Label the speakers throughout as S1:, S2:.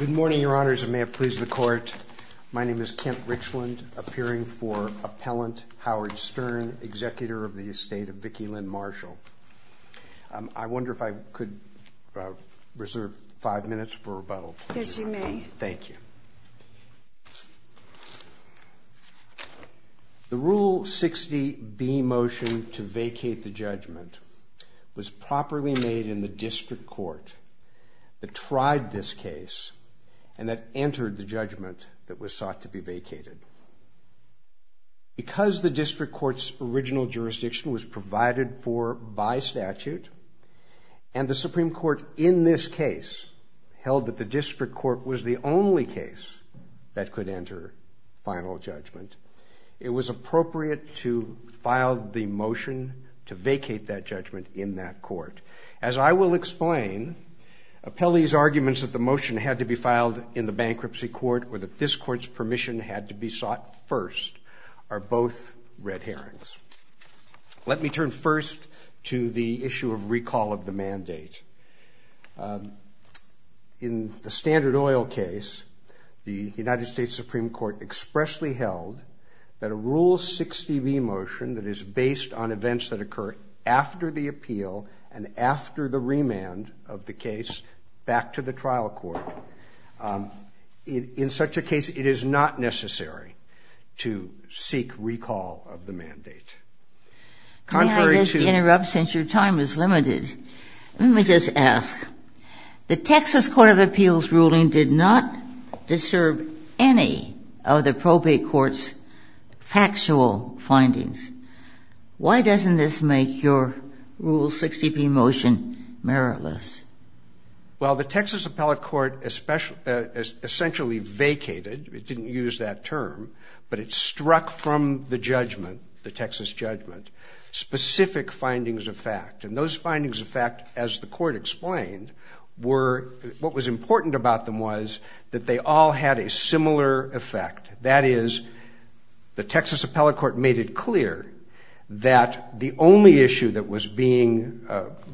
S1: Good morning, Your Honors, and may it please the Court. My name is Kent Richland, appearing for Appellant Howard Stern, Executor of the Estate of Vicki Lynn Marshall. I wonder if I could reserve 5 minutes for rebuttal.
S2: Yes, you may.
S1: Thank you. The Rule 60B motion to vacate the judgment was properly made in the district court that tried this case and that entered the judgment that was sought to be vacated. Because the district court's original jurisdiction was provided for by statute, and the Supreme Court in this case held that the district court was the only case that could enter final judgment, it was appropriate to file the motion to vacate that judgment in that court. As I will explain, appellee's arguments that the motion had to be filed in the bankruptcy court or that this court's permission had to be sought first are both red herrings. Let me turn first to the issue of recall of the mandate. In the Standard Oil case, the United States Supreme Court expressly held that a Rule 60B motion that is based on events that occur after the appeal and after the remand of the case back to the trial court, in such a case it is not necessary to seek recall of the mandate.
S3: May I just interrupt since your time is limited? Let me just ask. The Texas Court of Appeals ruling did not disturb any of the probate court's factual findings. Why doesn't this make your Rule 60B motion meritless?
S1: Well, the Texas Appellate Court essentially vacated, it didn't use that term, but it struck from the judgment, the Texas judgment, specific findings of fact. And those findings of fact, as the court explained, were, what was important about them was that they all had a similar effect. That is, the Texas Appellate Court made it clear that the only issue that was being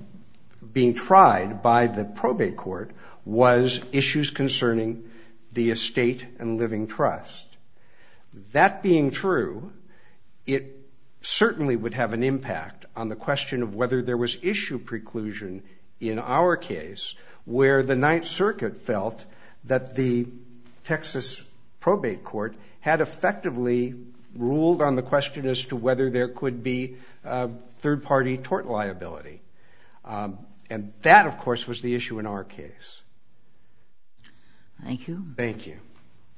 S1: tried by the probate court was issues concerning the estate and living trust. That being true, it certainly would have an impact on the question of whether there was issue preclusion in our case, where the Ninth Circuit felt that the Texas probate court had effectively ruled on the question as to whether there could be third-party tort liability. And that, of course, was the issue in our case.
S3: Thank you.
S1: Thank you.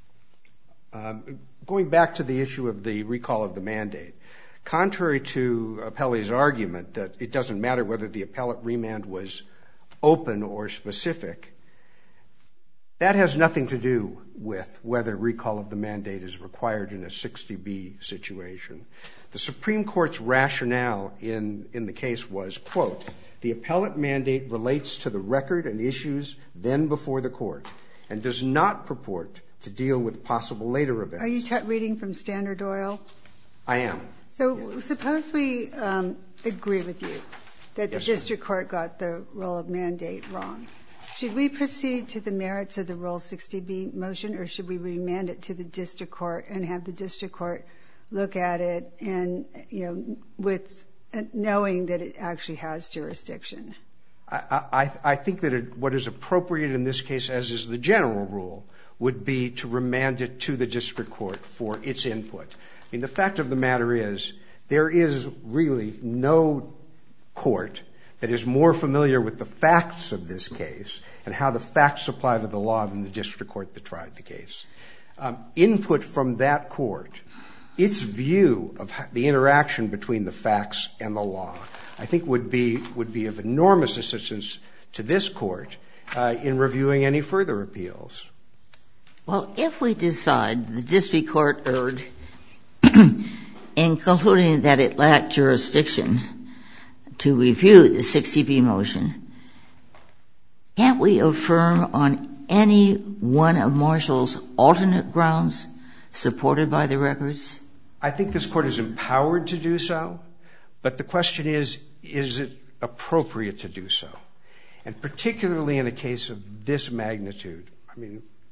S1: Going back to the issue of the recall of the mandate, contrary to appellee's argument that it doesn't matter whether the appellate remand was open or specific, that has nothing to do with whether recall of the mandate is required in a 60B situation. The Supreme Court's rationale in the case was, quote, the appellate mandate relates to the record and issues then before the court and does not purport to deal with possible later events.
S2: Are you reading from Standard Oil?
S1: I am.
S2: So suppose we agree with you that the district court got the rule of mandate wrong. Should we proceed to the merits of the Rule 60B motion, or should we remand it to the district court and have the district court look at it and, you know, with knowing that it actually has jurisdiction?
S1: I think that what is appropriate in this case, as is the general rule, would be to remand it to the district court for its input. I mean, the fact of the matter is there is really no court that is more familiar with the facts of this case and how the facts apply to the law than the district court that tried the case. Input from that court, its view of the interaction between the facts and the law, I think would be of enormous assistance to this court in reviewing any further appeals.
S3: Well, if we decide the district court erred in concluding that it lacked jurisdiction to review the 60B motion, can't we affirm on any one of Marshall's alternate grounds supported by the records?
S1: I think this court is empowered to do so, but the question is it appropriate to do so? And particularly in a case of this magnitude, I mean,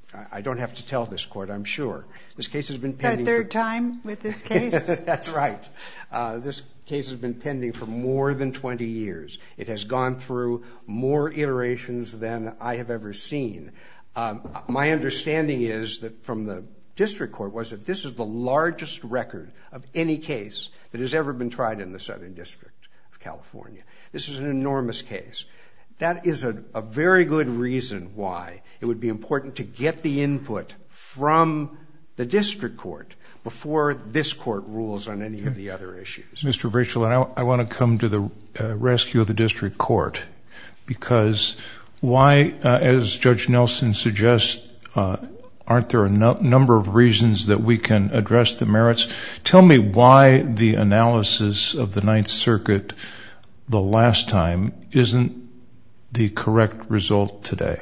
S1: I don't have to tell this court, I'm sure. This case has been pending.
S2: The third time with this case?
S1: That's right. This case has been pending for more than 20 years. It has gone through more iterations than I have ever seen. My understanding is that from the district court was that this is the largest record of any case that has ever been tried in the Southern District of California. This is an enormous case. That is a very good reason why it would be important to get the input from the district court before this court rules on any of the other issues.
S4: Mr. Rachel, I want to come to the rescue of the district court, because why, as Judge Nelson suggests, aren't there a number of reasons that we can address the merits? Tell me why the analysis of the Ninth Circuit the last time isn't the correct result today.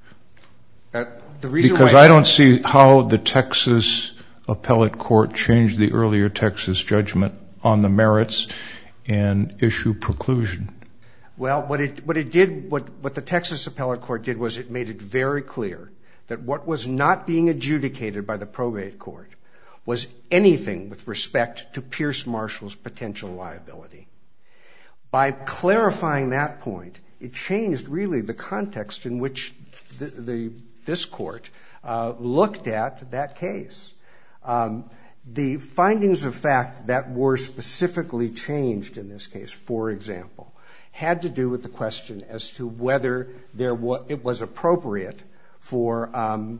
S4: Because I don't see how the Texas appellate court changed the earlier Texas judgment on the merits and issue preclusion.
S1: Well, what the Texas appellate court did was it made it very clear that what was not being adjudicated by the probate court was anything with respect to Pierce Marshall's potential liability. By clarifying that point, it changed really the context in which this court looked at that case. The findings of fact that were specifically changed in this case, for example, had to do with the question as to whether it was appropriate for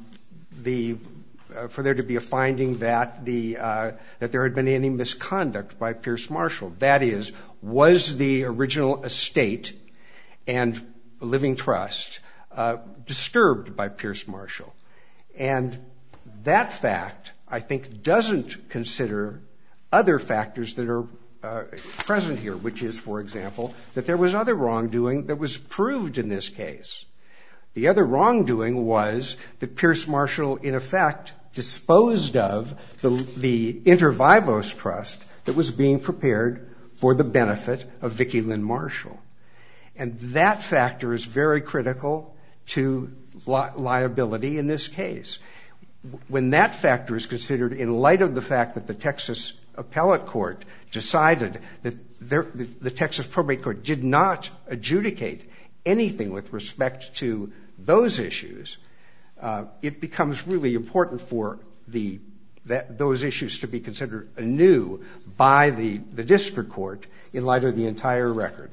S1: there to be a finding that there had been any misconduct by Pierce Marshall. That is, was the original estate and living trust disturbed by Pierce Marshall? And that fact, I think, doesn't consider other factors that are present here, which is, for example, that there was other wrongdoing that was proved in this case. The other wrongdoing was that Pierce Marshall, in effect, disposed of the inter vivos trust that was being prepared for the benefit of Vicki Lynn Marshall. And that factor is very critical to liability in this case. When that factor is considered in light of the fact that the Texas appellate court decided that the Texas probate court did not adjudicate anything with respect to those issues, it becomes really important for those issues to be considered anew by the district court in light of the entire record.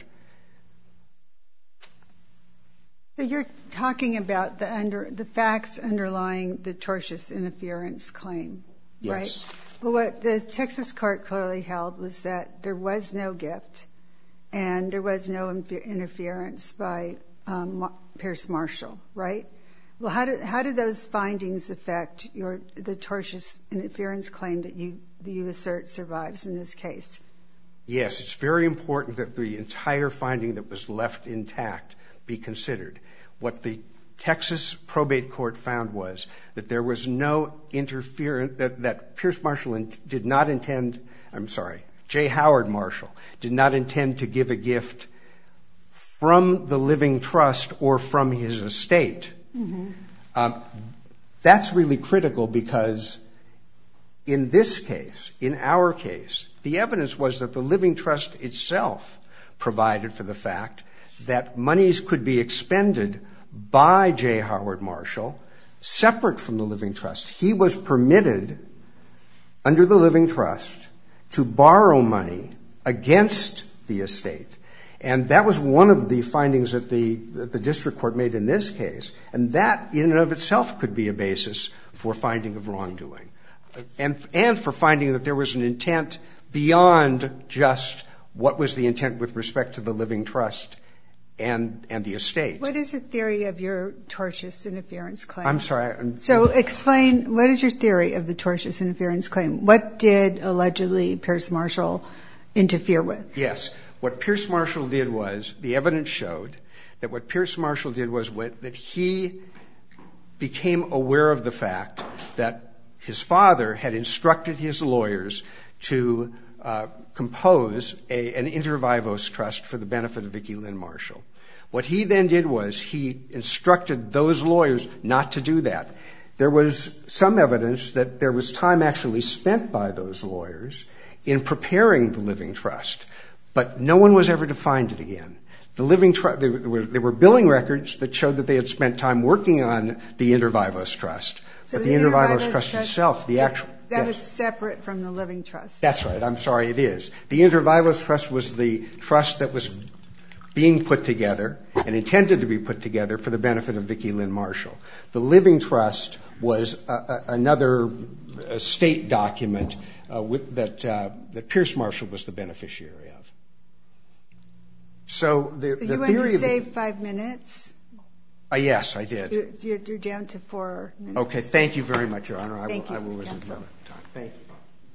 S2: So you're talking about the facts underlying the tortious interference claim, right?
S1: Yes.
S2: Well, what the Texas court clearly held was that there was no gift and there was no interference by Pierce Marshall, right? Well, how did those findings affect the tortious interference claim that you assert survives in this case?
S1: Yes, it's very important that the entire finding that was left intact be considered. What the Texas probate court found was that there was no interference, that Pierce Marshall did not intend, J. Howard Marshall did not intend to give a gift from the living trust or from his estate. Mm-hmm. That's really critical because in this case, in our case, the evidence was that the living trust itself provided for the fact that monies could be expended by J. Howard Marshall separate from the living trust. He was permitted under the living trust to borrow money against the estate. And that was one of the findings that the district court made in this case. And that in and of itself could be a basis for finding of wrongdoing. And for finding that there was an intent beyond just what was the intent with respect to the living trust and the estate.
S2: What is the theory of your tortious interference claim?
S1: I'm sorry.
S2: So explain, what is your theory of the tortious interference claim? What did allegedly Pierce Marshall interfere with?
S1: Yes. What Pierce Marshall did was, the evidence showed that what Pierce Marshall did was that he became aware of the fact that his father had instructed his lawyers to compose an inter vivos trust for the benefit of Vicki Lynn Marshall. What he then did was he instructed those lawyers not to do that. There was some evidence that there was time actually spent by those lawyers in preparing the living trust, but no one was ever to find it again. The living trust, there were billing records that showed that they had spent time working on the Inter Vivos Trust,
S2: so
S1: but the Inter Vivos Trust itself, the actual...
S2: That was separate from the living trust.
S1: That's right. I'm sorry, it is. The Inter Vivos Trust was the trust that was being put together and intended to be put together for the benefit of Vicki Lynn Marshall. The living trust was another state document that Pierce Marshall was the beneficiary of. So the
S2: you
S1: theory
S2: want to
S1: of...
S2: save 5 minutes?
S1: Yes, I did.
S2: You're down to 4 minutes.
S1: Okay, thank you very much, Your Honor.
S2: Thank you,
S1: I will reserve
S2: counsel.
S1: time. Thank you.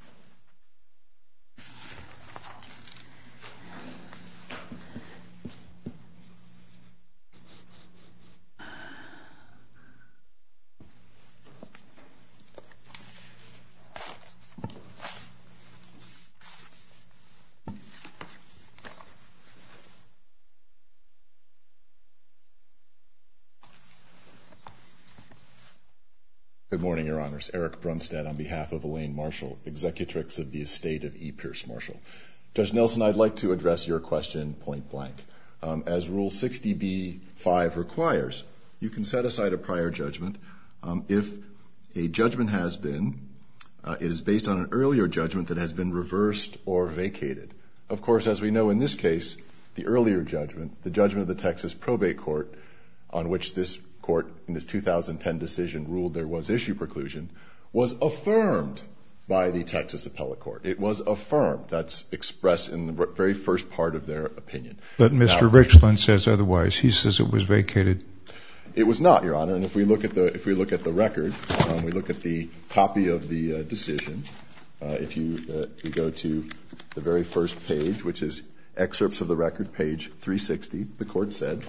S5: Good morning, Your Honors. Eric Brunstad on behalf of Elaine Marshall, executrix of the estate of E. Pierce Marshall. Judge Nelson, I'd like to address your question point blank. As Rule 60b-5 requires, you can set aside a prior judgment if a judgment has been, it is based on an earlier judgment that has been reversed or vacated. Of course, as we know in this case, the earlier judgment, the judgment of the Texas Probate Court, on which this court in its 2010 decision ruled there was issue preclusion, was affirmed by the Texas Appellate Court. It was affirmed. That's expressed in the very first part of their opinion.
S4: But Mr. Richland says otherwise. He says it was vacated.
S5: It was not, Your Honor. And if we look at the record, we look at the copy of the decision. If you go to the very first page, which is excerpts of the record, page 360, the court said,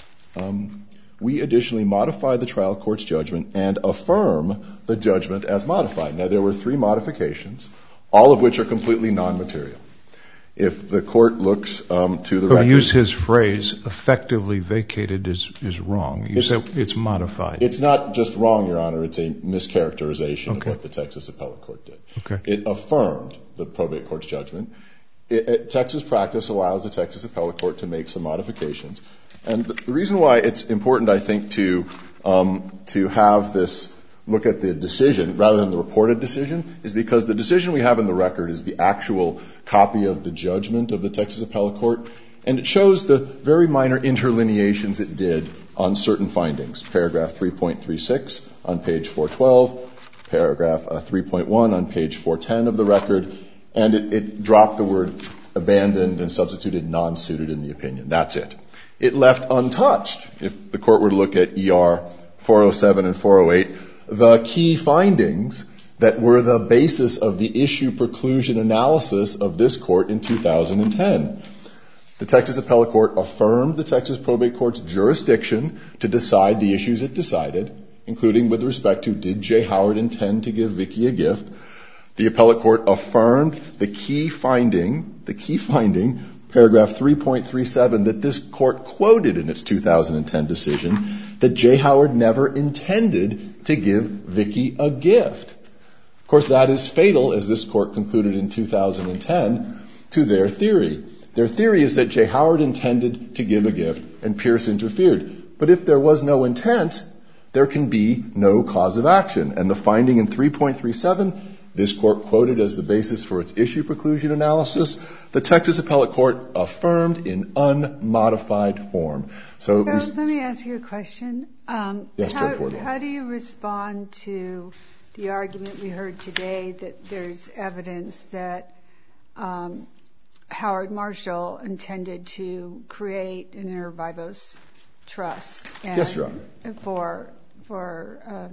S5: we additionally modify the trial court's judgment and affirm the judgment as modified. Now, there were 3 modifications, all of which are completely non-material. If the court looks to the record...
S4: use his phrase, effectively vacated is wrong. You said it's modified.
S5: It's not just wrong, Your Honor. It's a mischaracterization of what the Texas Appellate Court did.
S4: Okay.
S5: It affirmed the probate court's judgment. Texas practice allows the Texas Appellate Court to make some modifications. And the reason why it's important, I think, to have this look at the decision rather than the reported decision is because the decision we have in the record is the actual copy of the judgment of the Texas Appellate Court, and it shows the very minor interlineations it did on certain findings. Paragraph 3.36 on page 412, paragraph 3.1 on page 410 of the record, and it dropped the word abandoned and substituted non-suited in the opinion. That's it. It left untouched, if the court were to look at ER 407 and 408, the key findings that were the basis of the issue preclusion analysis of this court in 2010. The Texas Appellate Court affirmed the Texas Probate Court's jurisdiction to decide the issues it decided, including with respect to did J. Howard intend to give Vicki a gift. The Appellate Court affirmed the key finding, paragraph 3.37, that this court quoted in its 2010 decision, that J. Howard never intended to give Vicki a gift. Of course, that is fatal, as this court concluded in 2010, to their theory. Their theory is that J. Howard intended to give a gift and Pierce interfered. But if there was no intent, there can be no cause of action. And the finding in 3.37, this court quoted as the basis for its issue preclusion analysis, the Texas Appellate Court affirmed in unmodified form. So let
S2: me ask you a question.
S5: Yes, Judge Wardlaw.
S2: How do you respond to the argument we heard today that there's evidence that Howard Marshall intended to create an Inter Vivos trust?
S5: Yes, Your Honor.
S2: For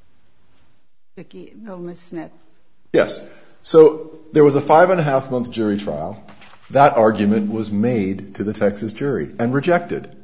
S2: Vicki Vilma Smith.
S5: Yes. So there was a 5.5-month jury trial. That argument was made to the Texas jury and rejected.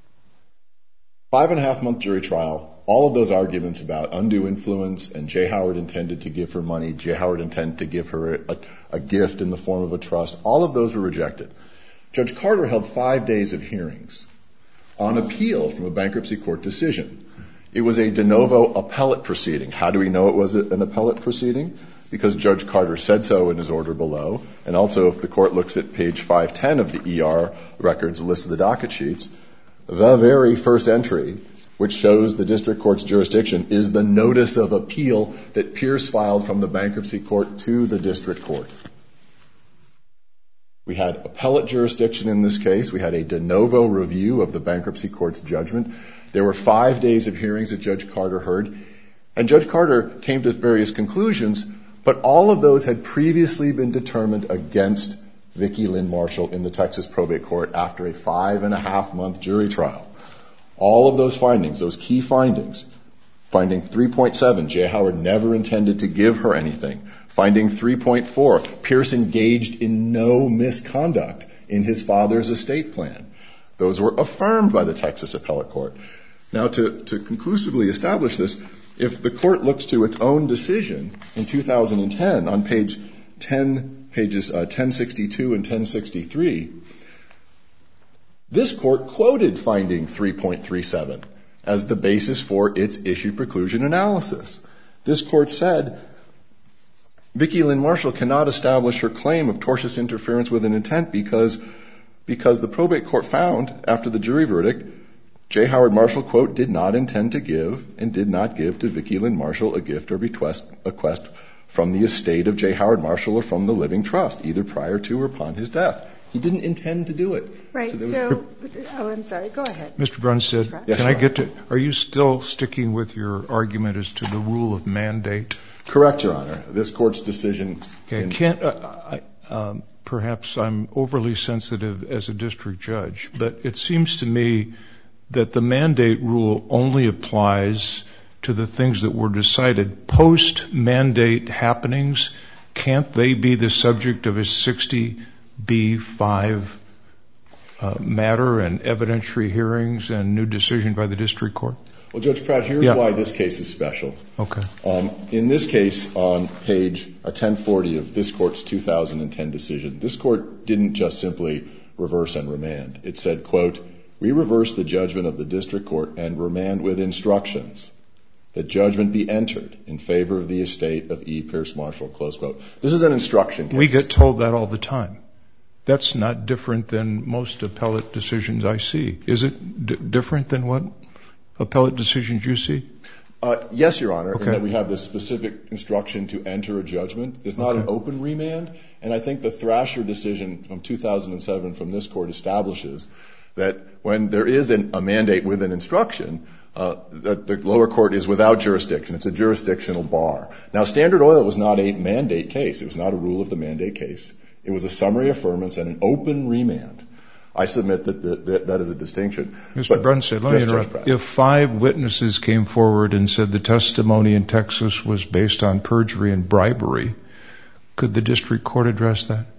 S5: 5.5-month jury trial, all of those arguments about undue influence and J. Howard intended to give her money, J. Howard intended to give her a gift in the form of a trust, all of those were rejected. Judge Carter held 5 days of hearings on appeal from a bankruptcy court decision. It was a de novo appellate proceeding. How do we know it was an appellate proceeding? Because Judge Carter said so in his order below. And also, if the court looks at page 510 of the ER records, list of the docket sheets, the very first entry, which shows the district court's jurisdiction, is the notice of appeal that Pierce filed from the bankruptcy court to the district court. We had appellate jurisdiction in this case. We had a de novo review of the bankruptcy court's judgment. There were 5 days of hearings that Judge Carter heard. And Judge Carter came to various conclusions, but all of those had previously been determined against Vicki Lynn Marshall in the Texas probate court after a 5.5-month jury trial. All of those findings, those key findings, finding 3.7, J. Howard never intended to give her anything. Finding 3.4, Pierce engaged in no misconduct in his father's estate plan. Those were affirmed by the Texas appellate court. Now, to conclusively establish this, if the court looks to its own decision in 2010 on pages 1062 and 1063, this court quoted finding 3.37 as the basis for its issue preclusion analysis. This court said, Vicki Lynn Marshall cannot establish her claim of tortious interference with an intent because the probate court found, after the jury verdict, J. Howard Marshall, quote, did not intend to give and did not give to Vicki Lynn Marshall a gift or bequest from the estate of J. Howard Marshall or from the living trust, either prior to or upon his death. He didn't intend to do it.
S2: Right. I'm sorry. Go ahead.
S4: Mr. Brunstad,
S5: yes,
S4: can I get to, are you still sticking with your argument as to the rule of mandate?
S5: Correct, Your Honor. This court's decision.
S4: Okay. Perhaps I'm overly sensitive as a district judge, but it seems to me that the mandate rule only applies to the things that were decided post-mandate happenings. Can't they be the subject of a 60B5 matter and evidentiary hearings and new decision by the district court?
S5: Well, Judge Pratt, here's why this case is special.
S4: Okay.
S5: In this case, on page 1040 of this court's 2010 decision, this court didn't just simply reverse and remand. It said, quote, we reverse the judgment of the district court and remand with instructions that judgment be entered in favor of the estate of E. Pierce Marshall, close quote. This is an instruction case.
S4: We get told that all the time. That's not different than most appellate decisions I see. Is it different than what appellate decisions you see?
S5: Yes, Your Honor,
S4: okay.
S5: In that we have this specific instruction to enter a judgment. There's not an open remand, and I think the Thrasher decision from 2007 from this court establishes that when there is a mandate with an instruction, the lower court is without jurisdiction. It's a jurisdictional bar. Now, Standard Oil was not a mandate case. It was not a rule of the mandate case. It was a summary affirmance and an open remand. I submit that is a distinction.
S4: Mr. Brunstad, let me interrupt. If 5 witnesses came forward and said the testimony in Texas was based on perjury and bribery, could the district court address that?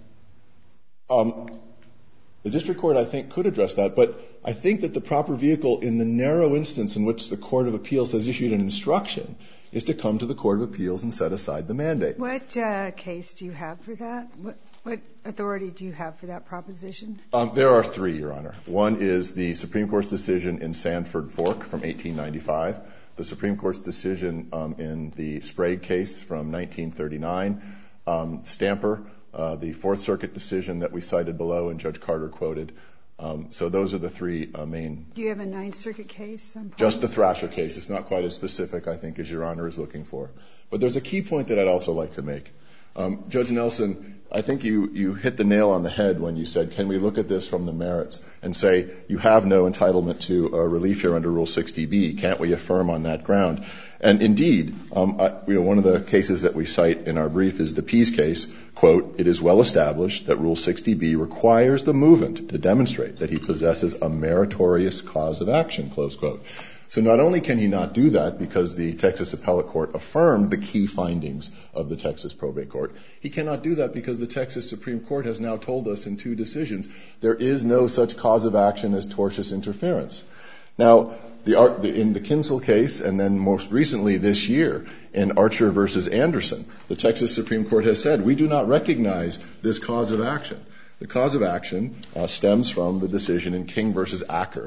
S5: The district court, I think, could address that, but I think that the proper vehicle in the narrow instance in which the Court of Appeals has issued an instruction is to come to the Court of Appeals and set aside the mandate.
S2: What case do you have for that? What authority do you have for that proposition?
S5: There are 3, Your Honor. One is the Supreme Court's decision in Sanford Fork from 1895, the Supreme Court's decision in the Sprague case from 1939, Stamper, the Fourth Circuit decision that we cited below and Judge Carter quoted. So those are the 3 main.
S2: Do you have a Ninth Circuit case?
S5: Just the Thrasher case. It's not quite as specific, I think, as Your Honor is looking for. But there's a key point that I'd also like to make. Judge Nelson, I think you hit the nail on the head when you said, can we look at this from the merits and say you have no entitlement to relief here under Rule 60B? Can't we affirm on that ground? And indeed, one of the cases that we cite in our brief is the Pease case. Quote, it is well established that Rule 60B requires the movant to demonstrate that he possesses a meritorious cause of action, close quote. So not only can he not do that because the Texas Appellate Court affirmed the key findings of the Texas Probate Court, he cannot do that because the Texas Supreme Court has now told us in 2 decisions there is no such cause of action as tortious interference. Now, in the Kinsel case and then most recently this year in Archer versus Anderson, the Texas Supreme Court has said we do not recognize this cause of action. The cause of action stems from the decision in King versus Acker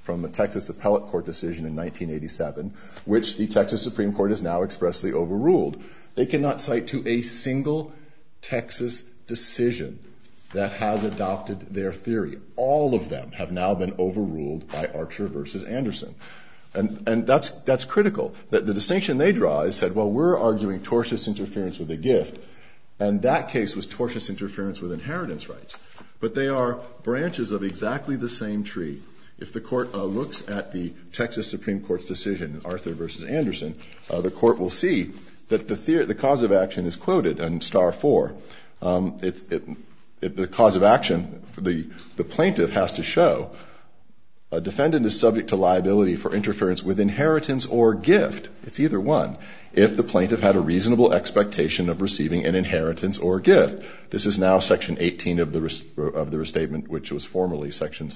S5: from the Texas Appellate Court decision in 1987, which the Texas Supreme Court has now expressly overruled. They cannot cite to a single Texas decision that has adopted their theory. All of them have now been overruled by Archer versus Anderson. And that's critical. The distinction they draw is said, well, we're arguing tortious interference with a gift, and that case was tortious interference with inheritance rights. But they are branches of exactly the same tree. If the court looks at the Texas Supreme Court's decision, Arthur versus Anderson, the court will see that the cause of action is quoted in star 4. The cause of action, the plaintiff has to show a defendant is subject to liability for interference with inheritance or gift. It's either one. If the plaintiff had a reasonable expectation of receiving an inheritance or gift. This is now Section 18 of the restatement, which was formerly Section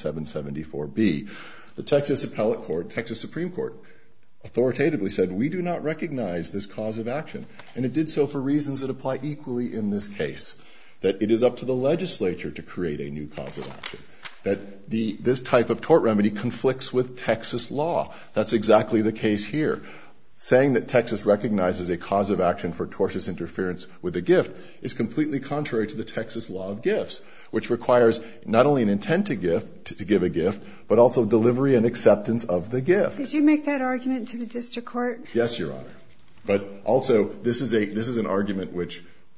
S5: 774B. The Texas Appellate Court, Texas Supreme Court, authoritatively said, we do not recognize this cause of action. And it did so for reasons that apply equally in this case. That it is up to the legislature to create a new cause of action. That this type of tort remedy conflicts with Texas law. That's exactly the case here. Saying that Texas recognizes a cause of action for tortious interference with a gift is completely contrary to the Texas law of gifts, which requires not only an intent to give a gift, but also delivery and acceptance of the gift.
S2: Did you make that argument to the district court?
S5: Yes, Your Honor. But also, this is an argument which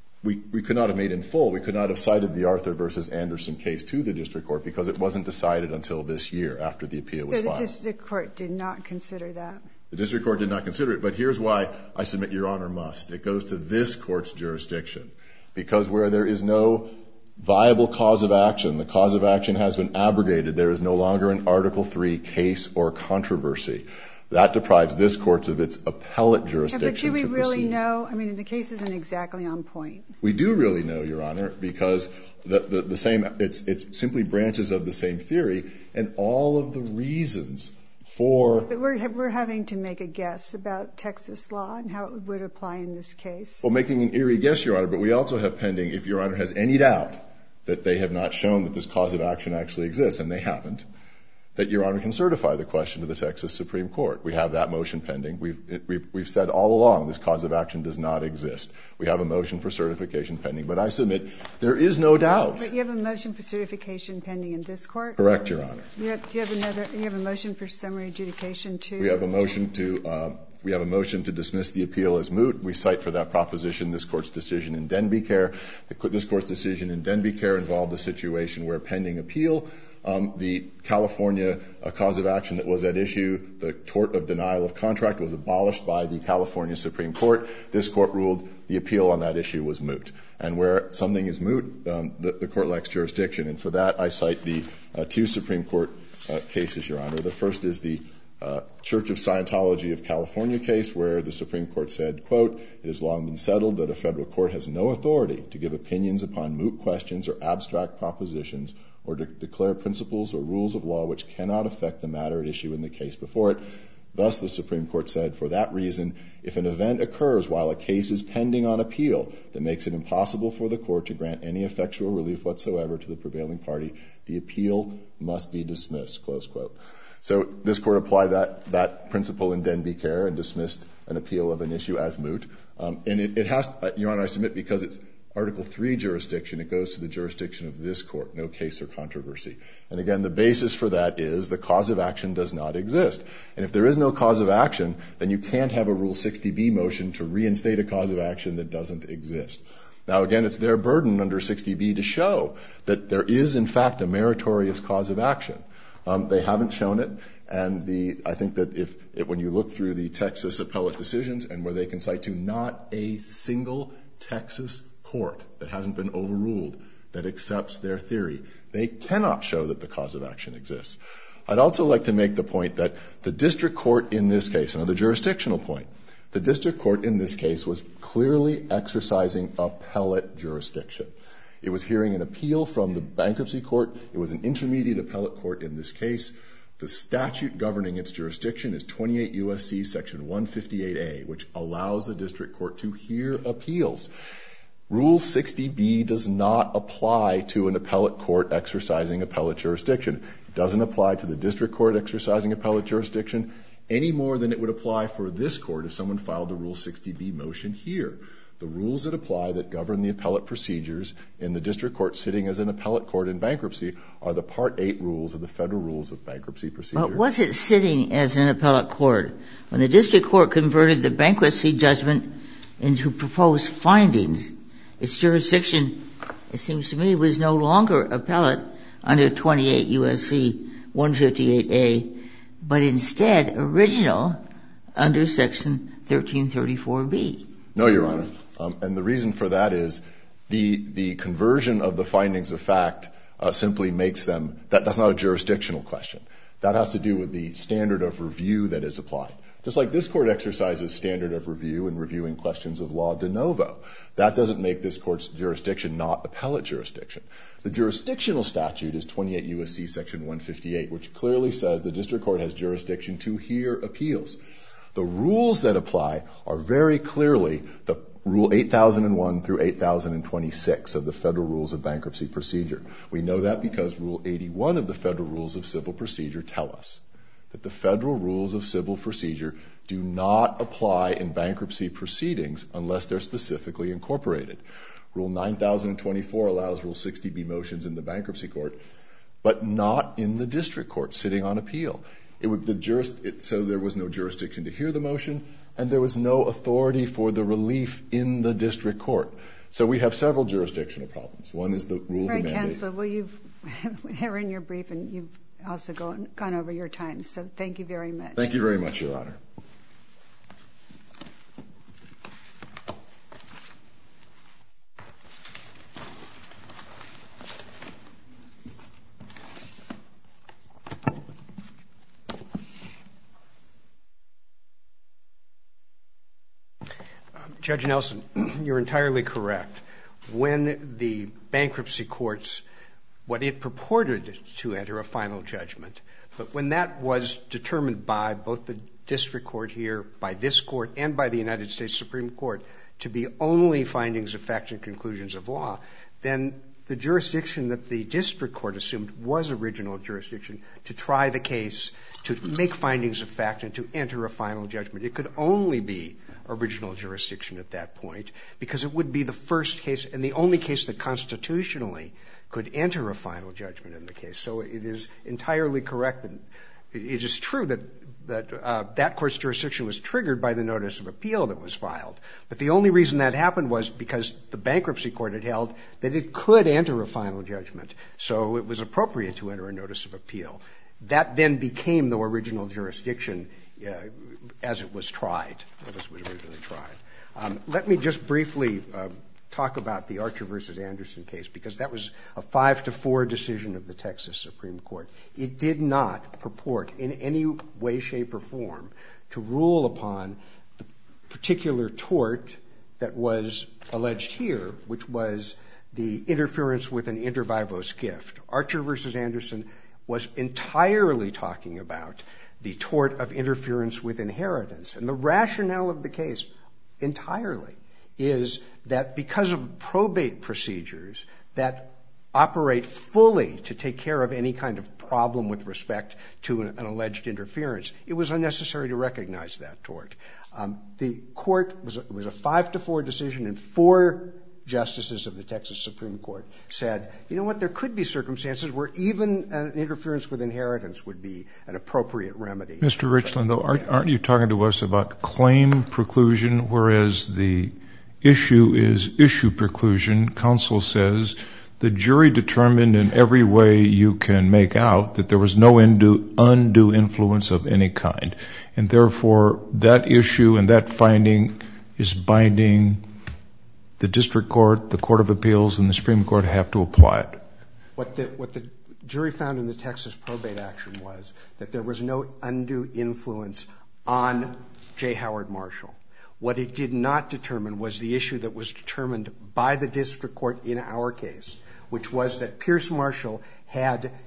S5: we could not have made in full. We could not have cited the Arthur versus Anderson case to the district court because it wasn't decided until this year after the appeal was filed.
S2: So the district court did not consider that?
S5: The district court did not consider it, but here's why I submit Your Honor must. It goes to this court's jurisdiction. Because where there is no viable cause of action, the cause of action has been abrogated. There is no longer an Article III case or controversy. That deprives this court of its appellate jurisdiction.
S2: But do we really know? I mean, the case isn't exactly on point.
S5: We do really know, Your Honor, because the same, it's simply branches of the same theory, and all of the reasons for.
S2: But we're having to make a guess about Texas law and how it would apply in this case.
S5: Well, making an eerie guess, Your Honor, but we also have pending, if Your Honor has any doubt that they have not shown that this cause of action actually exists, and they haven't, that Your Honor can certify the question to the Texas Supreme Court. We have that motion pending. We've said all along this cause of action does not exist. We have a motion for certification pending. But I submit there is no doubt.
S2: But you have a motion for certification pending in this court?
S5: Correct, Your Honor.
S2: Do you have a motion for summary adjudication too?
S5: We have a motion to dismiss the appeal as moot. We cite for that proposition this court's decision in Denby Care. This court's decision in Denby Care involved a situation where pending appeal, the California cause of action that was at issue, the tort of denial of contract, was abolished by the California Supreme Court. This court ruled the appeal on that issue was moot. And where something is moot, the court lacks jurisdiction. And for that, I cite the two Supreme Court cases, Your Honor. The first is the Church of Scientology of California case, where the Supreme Court said, quote, it has long been settled that a federal court has no authority to give opinions upon moot questions or abstract propositions or to declare principles or rules of law which cannot affect the matter at issue in the case before it. Thus, the Supreme Court said, for that reason, if an event occurs while a case is pending on appeal that makes it impossible for the court to grant any effectual relief whatsoever to the prevailing party, the appeal must be dismissed, close quote. So this court applied that principle in Denby Care and dismissed an appeal of an issue as moot. And it has, Your Honor, I submit because it's Article III jurisdiction, it goes to the jurisdiction of this court, no case or controversy. And again, the basis for that is the cause of action does not exist. And if there is no cause of action, then you can't have a Rule 60B motion to reinstate a cause of action that doesn't exist. Now, again, it's their burden under 60B to show that there is, in fact, a meritorious cause of action. They haven't shown it. And I think that when you look through the Texas appellate decisions and where they can cite to not a single Texas court that hasn't been overruled that accepts their theory, they cannot show that the cause of action exists. I'd also like to make the point that the district court in this case, another jurisdictional point, the district court in this case was clearly exercising appellate jurisdiction. It was hearing an appeal from the bankruptcy court. It was an intermediate appellate court in this case. The statute governing its jurisdiction is 28 U.S.C. Section 158A, which allows the district court to hear appeals. Rule 60B does not apply to an appellate court exercising appellate jurisdiction. It doesn't apply to the district court exercising appellate jurisdiction any more than it would apply for this court if someone filed a Rule 60B motion here. The rules that apply that govern the appellate procedures in the district court sitting as an appellate court in bankruptcy are the Part 8 rules of the Federal Rules of Bankruptcy Procedure.
S3: But was it sitting as an appellate court when the district court converted the bankruptcy judgment into proposed findings? Its jurisdiction, it seems to me, was no longer appellate under 28 U.S.C. 158A, but instead original under Section 1334B.
S5: No, Your Honor. And the reason for that is the conversion of the findings of fact simply makes them, that's not a jurisdictional question. That has to do with the standard of review that is applied. Just like this court exercises standard of review in reviewing questions of law de novo, that doesn't make this court's jurisdiction not appellate jurisdiction. The jurisdictional statute is 28 U.S.C. Section 158, which clearly says the district court has jurisdiction to hear appeals. The rules that apply are very clearly the Rule 8001 through 8026 of the Federal Rules of Bankruptcy Procedure. We know that because Rule 81 of the Federal Rules of Civil Procedure tell us that the Federal Rules of Civil Procedure do not apply in bankruptcy proceedings unless they're specifically incorporated. Rule 9024 allows Rule 60B motions in the bankruptcy court, but not in the district court sitting on appeal. So there was no jurisdiction to hear the motion, and there was no authority for the relief in the district court. So we have several jurisdictional problems. One is the rule of the mandate.
S2: Right, Counselor. Well, you've in your brief, and you've also gone over your time. So thank you very much.
S5: Thank you very much, Your Honor.
S1: Judge Nelson, you're entirely correct. When the bankruptcy courts, what it purported to enter a final judgment, but when that was determined by both the district court here, by this court, and by the United States Supreme Court to be only findings of fact and conclusions of law, then the jurisdiction that the district court assumed was original jurisdiction to try the case, to make findings of fact, and to enter a final judgment. It could only be original jurisdiction at that point, because it would be the first case and the only case that constitutionally could enter a final judgment in the case. So it is entirely correct that it is true that court's jurisdiction was triggered by the notice of appeal that was filed. But the only reason that happened was because the bankruptcy court had held that it could enter a final judgment. So it was appropriate to enter a notice of appeal. That then became the original jurisdiction as it was tried, as it was originally tried. Let me just briefly talk about the Archer v. Anderson case, because that was a 5-4 decision of the Texas Supreme Court. It did not purport in any way, shape, or form to rule upon the particular tort that was alleged here, which was the interference with an inter vivos gift. Archer v. Anderson was entirely talking about the tort of interference with inheritance. And the rationale of the case entirely is that because of probate procedures that operate fully to take care of any kind of problem with respect to an alleged interference, it was unnecessary to recognize that tort. The court was a 5-4 decision, and 4 justices of the Texas Supreme Court said, you know what, there could be circumstances where even an interference with inheritance would be an appropriate remedy.
S4: Mr. Richland, though, aren't you talking to us about claim preclusion, whereas the issue is issue preclusion? Counsel says the jury determined in every way you can make out that there was no undue influence of any kind, and therefore that issue and that finding is binding. The district court, the Court of Appeals, and the Supreme Court have to apply it.
S1: What the jury found in the Texas probate action was that there was no undue influence on J. Howard Marshall. What it did not determine was the issue that was determined by the district court in our case, which was that Pierce Marshall had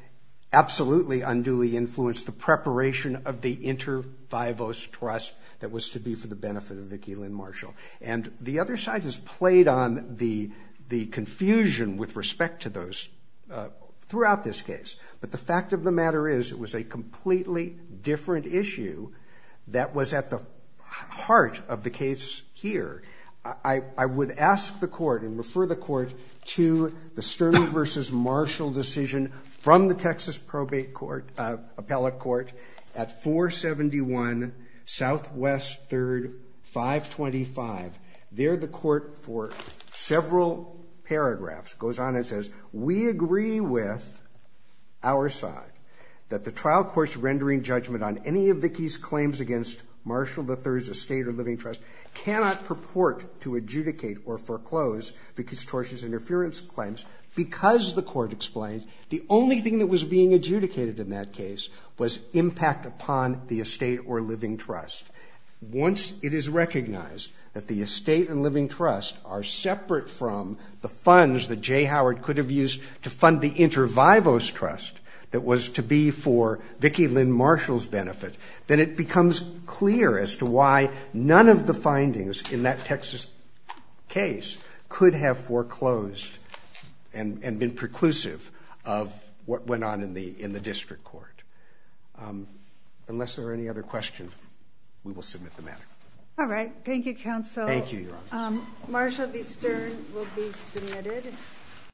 S1: absolutely unduly influenced the preparation of the inter vivos trust that was to be for the benefit of Vicki Lynn Marshall. And the other side has played on the confusion with respect to those throughout this case. But the fact of the matter is it was a completely different issue that was at the heart of the case here. I would ask the Court and refer the Court to the Stern versus Marshall decision from the Texas Probate Court, Appellate Court at 471 Southwest 3rd, 525. There the Court, for several paragraphs, goes on and says, we agree with our side that the trial court's rendering judgment on any of Vicki's claims against Marshall III's estate or living trust cannot purport to adjudicate or foreclose Vicki's tortious interference claims because, the Court explained, the only thing that was being adjudicated in that case was impact upon the estate or living trust. Once it is recognized that the estate and living trust are separate from the funds that J. Howard could have used to fund the inter vivos trust that was to be for Vicki Lynn Marshall's benefit, then it becomes clear as to why none of the findings in that Texas case could have foreclosed and been preclusive of what went on in the district court. Unless there are any other questions, we will submit the matter.
S2: All right. Thank you, counsel.
S1: Thank you, Your Honor.
S2: Marshall v. Stern will be submitted.